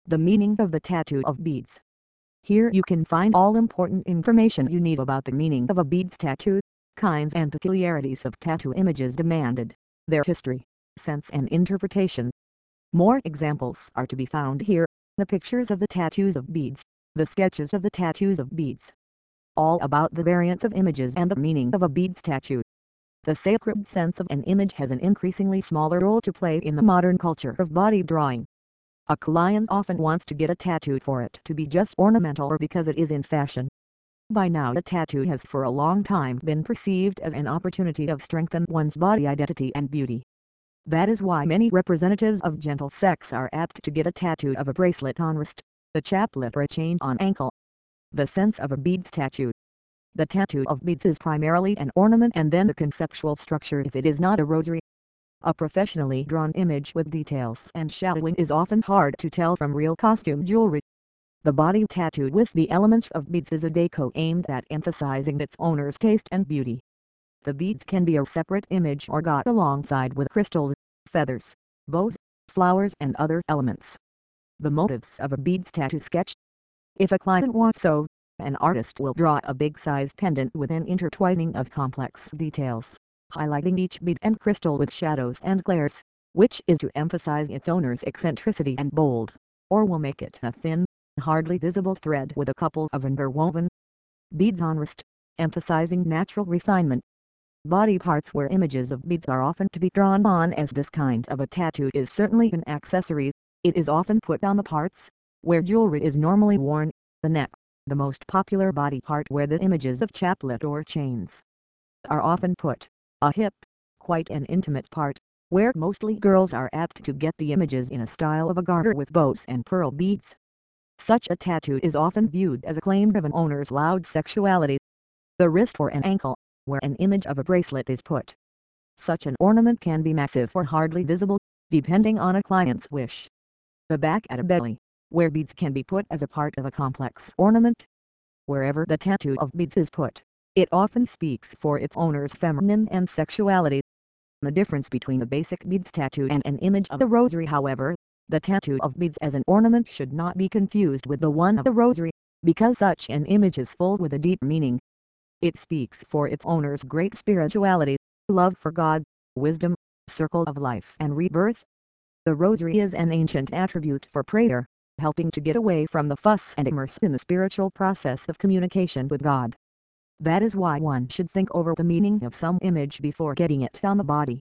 The meaning of the tattoo of beads. Here you can find all important information you need about the meaning of a beads tattoo, kinds and peculiarities of tattoo images demanded, their history, sense and interpretation. More examples are to be found here, the pictures of the tattoos of beads, the sketches of the tattoos of beads. All about the variants of images and the meaning of a beads tattoo. The sacred sense of an image has an increasingly smaller role to play in the modern culture of body drawing. A client often wants to get a tattoo for it to be just ornamental or because it is in fashion. By now a tattoo has for a long time been perceived as an opportunity to strengthen one's body identity and beauty. That is why many representatives of gentle sex are apt to get a tattoo of a bracelet on wrist, a chaplet or a chain on ankle. The sense of a beads tattoo. The tattoo of beads is primarily an ornament and then the conceptual structure if it is not a rosary. A professionally drawn image with details and shadowing is often hard to tell from real costume jewelry. The body tattoo with the elements of beads is a deco aimed at emphasizing its owner's taste and beauty. The beads can be a separate image or got alongside with crystals, feathers, bows, flowers and other elements. The motives of a beads tattoo sketch. If a client wants so, an artist will draw a big size pendant with an intertwining of complex details, highlighting each bead and crystal with shadows and glares, which is to emphasize its owner's eccentricity and bold, or will make it a thin, hardly visible thread with a couple of interwoven beads on wrist, emphasizing natural refinement. Body parts where images of beads are often to be drawn on, as this kind of a tattoo is certainly an accessory. It is often put on the parts where jewelry is normally worn, the neck, the most popular body part where the images of chaplet or chains are often put, a hip, quite an intimate part, where mostly girls are apt to get the images in a style of a garter with bows and pearl beads. Such a tattoo is often viewed as a claim of an owner's loud sexuality. The wrist or an ankle, where an image of a bracelet is put. Such an ornament can be massive or hardly visible, depending on a client's wish. The back at a belly, where beads can be put as a part of a complex ornament. Wherever the tattoo of beads is put, it often speaks for its owner's feminine and sexuality. The difference between a basic beads tattoo and an image of the rosary, however, the tattoo of beads as an ornament should not be confused with the one of the rosary, because such an image is full with a deep meaning. It speaks for its owner's great spirituality, love for God, wisdom, circle of life and rebirth. The rosary is an ancient attribute for prayer, helping to get away from the fuss and immerse in the spiritual process of communication with God. That is why one should think over the meaning of some image before getting it on the body.